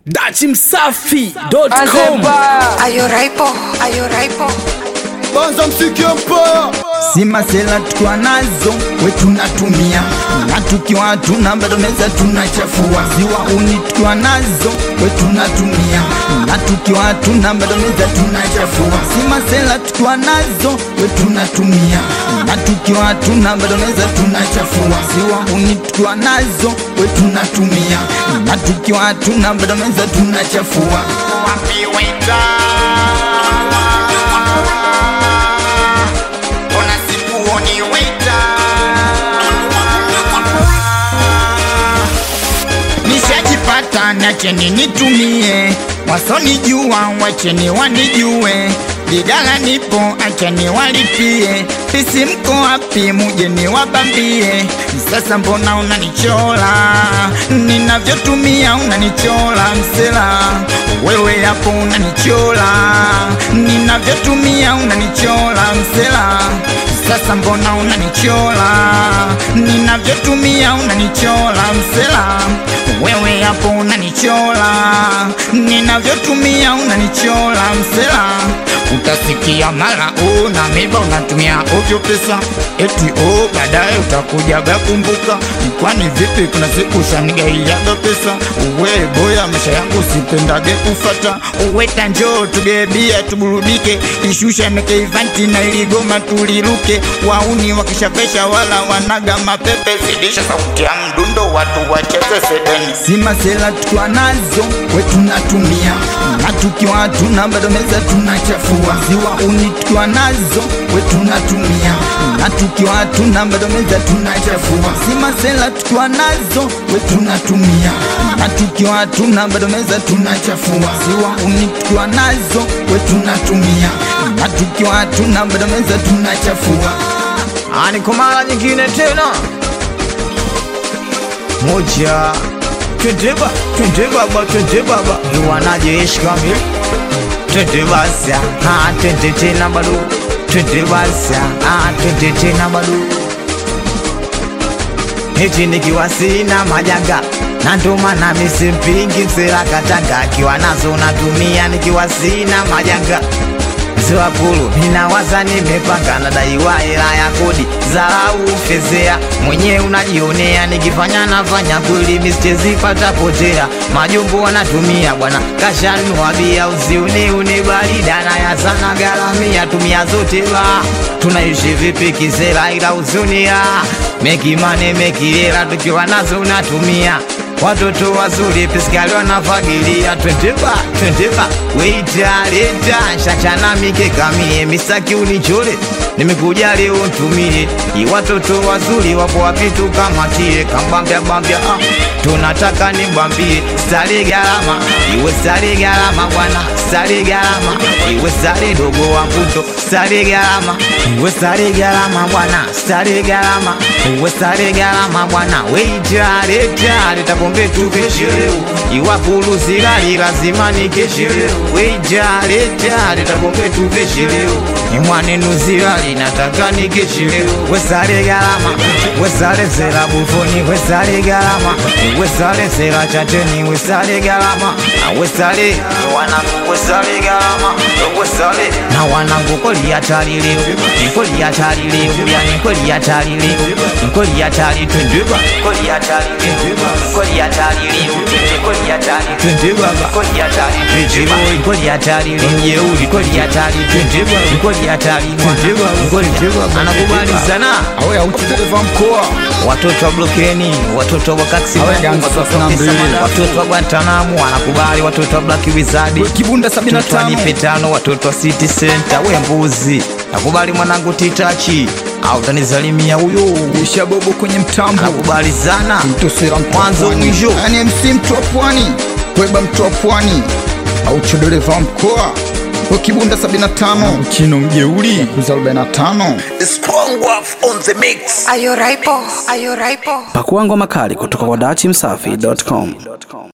Dachimsafi.com. Ayo raipo, ayo raipo. Banza msiki empire. Sima sela tukwa nazo, we tunatumia. Na tukiwa hatuna bado meza tunachafua. Ziwa uni tukiwa nazo, we tunatumia. Na tukiwa hatuna bado meza tunachafua. Sima sela tukwa nazo, we tunatumia. Na tukiwa hatuna bado meza tunachafua. Ziwa uni tukiwa nazo, we tunatumia. Na tukiwa hatuna bado meza tunachafua. Wapi weta? Nacheni nitumie, wasoni jua wacheni wanijue. Digala nipo acheni walipie, pisi mko wapi muje niwabambie. Sasa mbona unanichola, ninavyotumia unanichola msela. Wewe hapo unanichola, ninavyotumia unanichola msela. Sasa mbona unanichola, ninavyotumia unanichola msela. Wewe hapo unanichola, ninavyotumia unanichola msela. Utasikia mara na miba unatumia ovyo pesa, eti baadaye utakuja kumbuka. Kwani vipi kuna siku shanigaiaga pesa. Uwe boya maisha yangu sipendage kufata. Uwe tanjo tugebia tuburudike, ishusha meke ivanti na iligoma tuliruke. Wauni wakishapesha wala wanaga mapepe, zidisha sauti ya mdundo watu wacheze sedeni. Sima sela tukwa nazo, we tunatumia. Na tukiwa hatuna bado meza tunachafua. Ziwa uni tukiwa nazo, we tunatumia. Na tukiwa hatuna bado meza tunachafua. Sima sela tukiwa nazo, we tunatumia. Na tukiwa hatuna bado meza tunachafua. Ziwa uni tukiwa nazo, we tunatumia. Na tukiwa hatuna bado meza tunachafua. Ani kwa mara nyingine tena moja. Twende baba ni wanajeshi kamili. Twende basa, twende tena bado. Twende basa, twende tena bado. Eti nikiwa sina majanga, na ndo maana mimi simpingi msela katanga. Akiwa nazo natumia, nikiwa sina majanga Ziwa Kulu, ninawaza nimepanga, nadaiwa hela ya kodi, zarau fezea, mwenye unajionea. Nikifanya nafanya kweli, mistezi pata potea. Majumbo wanatumia bwana, kashani wabia. Usiuni unibarida na ya sana garamia, tumia zote ba. Tunaishi vipi kisela ila uzunia, meki mane meki hela tukiwa nazo unatumia. Watoto wazuri piskali wanafagilia. Twende ba, weita leta shachana mike kamie. Misaki unichole, nimekuja leo ntumie. Watoto wazuri wapo wapi tukamatie. Kambambia tunataka nibambie. Stari galama, iwe stari galama bwana. Stari galama, iwe stari dogo wa mputo. Stari galama, iwe stari galama bwana. Stari galama, iwe stari galama bwana. Weita leta pombe tukesheleo. Iwakulu zilali lazima nikesheleo. Weita leta pombe tukesheleo. Imwane nuzilali nataka nikesheleo. Wesale galama, wesale zela bufoni. Wesale galama, wesale zela chateni. Wesale galama, wesale wanangu. Wesale galama, wesale na wanangu. Koli hatari leo, koli hatari leo. Yani koli hatari leo, koli hatari. Twende ba, koli hatari leo, koli hatari leo. Koli hatari, twende baba, koli hatari. Twende ba, koli hatari leo, koli hatari. Twende ba, koli hatari. Twende ba, koli hatari. Anakubali sana Awe ya uchidereva mkoa. watoto wa Blokeni, watoto wa Kaksi, watoto wa Guantanamo anakubali. Watoto wa Black Wizard, Kibunda 75. nipe tano. Watoto wa City Center, we mbuzi nakubali. Mwanangu Titachi au tanizalimia huyo. Isha bobo kwenye mtambo. Nakubali sana Mtosera mwanzo mwisho. Yani MC mtu wa pwani, Kweba mtu wa pwani. Au chidereva mkoa. Kwa Kibunda 75. Chino mjeuri Kuza 45. Ayo raipo, ayo raipo. Pakuangwa makali kutoka kwa Dachimsafi.com.